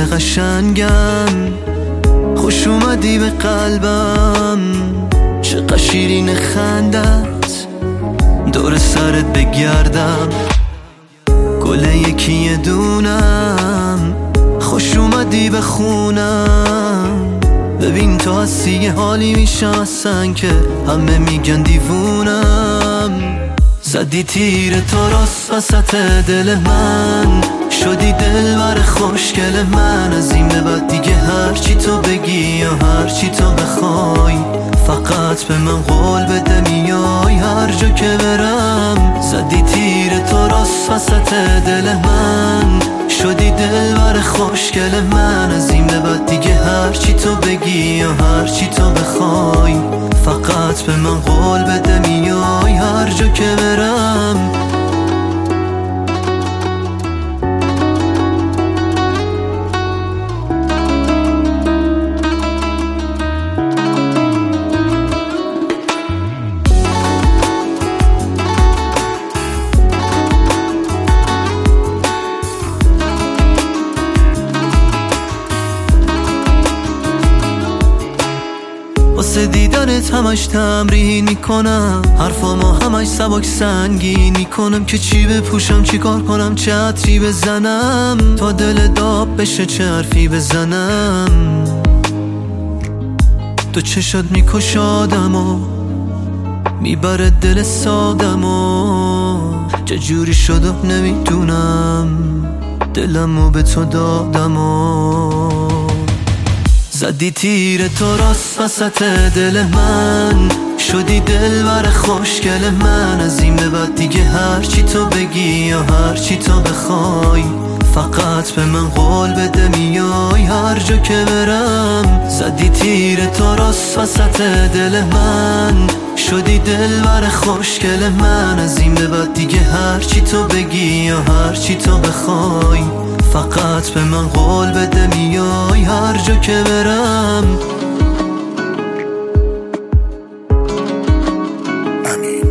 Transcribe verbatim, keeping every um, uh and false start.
قشنگم، خوش اومدی به قلبم، چقدر شیرین خندت، دور سرت بگردم، گل یکی دونم، خوش اومدی به خونم. ببین تو هستی یه حالی میشم اصلا که همه میگن دیوونم. زدی تیر تو راست وسط دل من، شدی دلبر خوشگل من. از این به بعد دیگه هرچی تو بگی یا هرچی تو بخوای، فقط به من قول بده میای هر جا که برم. زدی تیر تو راست وسط دل من، شدی دلبر خوشگل من. از این به بعد دیگه هرچی تو بگی یا هرچی تو بخوای، فقط به من قول بده میای هر جا که برم. واسه دیدنت همش تمرین میکنم، حرفامو همش سبک سنگین میکنم که چی بپوشم چی کار کنم چه عطری بزنم تا دل داب بشه چه حرفی بزنم. تو چشات میکشادم و میبره دل سادم و چجوری شد و نمیدونم، دلمو به تو دادم و زدی تیر تو راست وسط دل من، شدی دلبر خوشگل من. از این به بعد دیگه هرچی تو بگی یا هرچی تو بخوای، فقط به من قول بده میای هر جا که برم. زدی تیر تو راست وسط دل من، شدی دلبر خوشگل من. از این به بعد دیگه هرچی تو بگی یا هرچی تو بخوای، فقط به من قول بده میای هر جا که برم. امین.